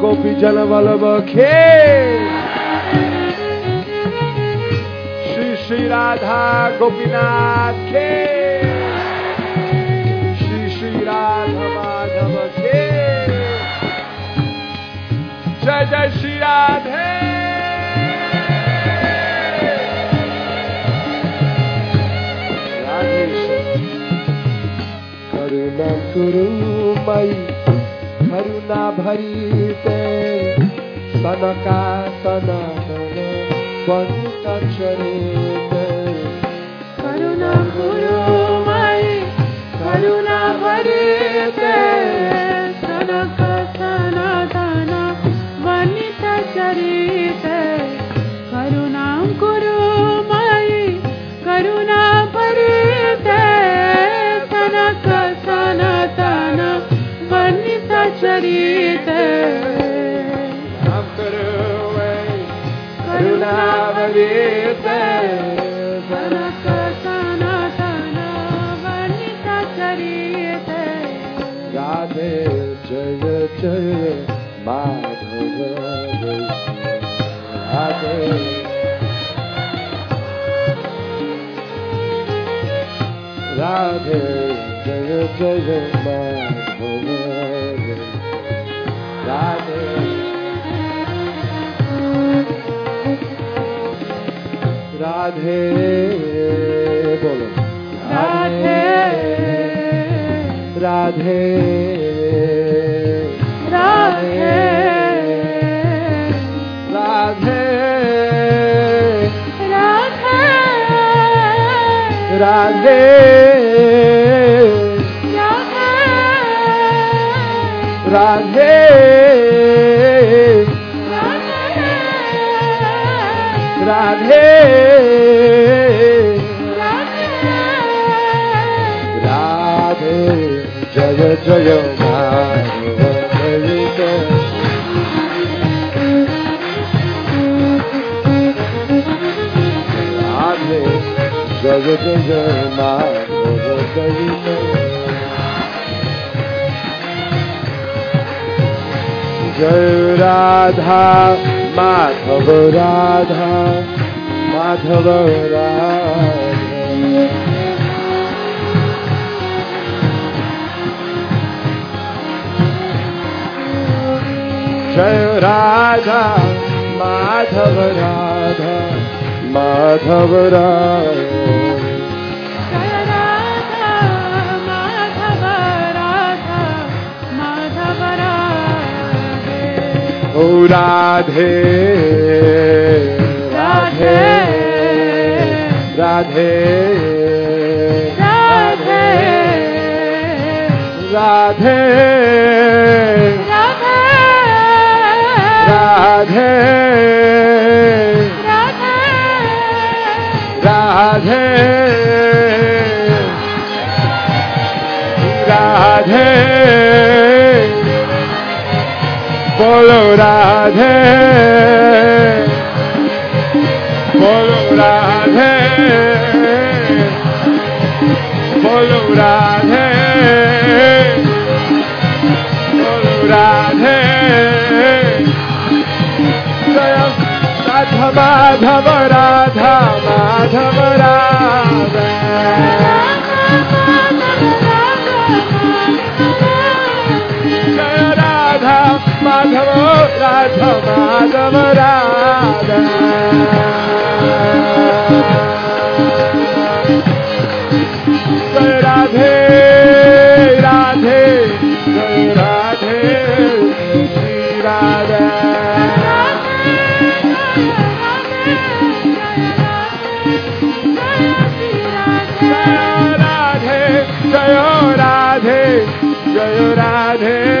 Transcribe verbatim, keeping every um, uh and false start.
गोपी जन वल्लभ के श्री श्री राधा गोपीनाथ के श्री श्री राधा माधव के जय जय श्री राधे करुणा गुरु मई करुणा भरीते सनका सनातन वनिता चरिते करुणा गुरु मई करुणा भरीते सनका सनातन वनिता चरिते करुणा गुरु मई करुणा भरीते सनका सनातन वनिता चरिते हम करुवे करुणा भरीते सनका सनातन वनिता चरिते राधे जय जय माधव राधे राधे जय जय माधव राधे राधे बोलो राधे राधे राधे राधे राधे राधे राधे राधे राधे जय जय माधव राधे जय जय माधव जय राधा माधव राधा माधव राधा जय राधा माधव राधा माधव राधा ओ राधे राधे राधे राधे राधे राधे राधे राधे बोलो राधे बोलो राधे बोलो राधे बोलो राधे राधा माधव राधा माधव राधा माधव राधा माधव राधा जय राधे राधे जय राधे श्री राधा जय राधे जय राधे जय राधे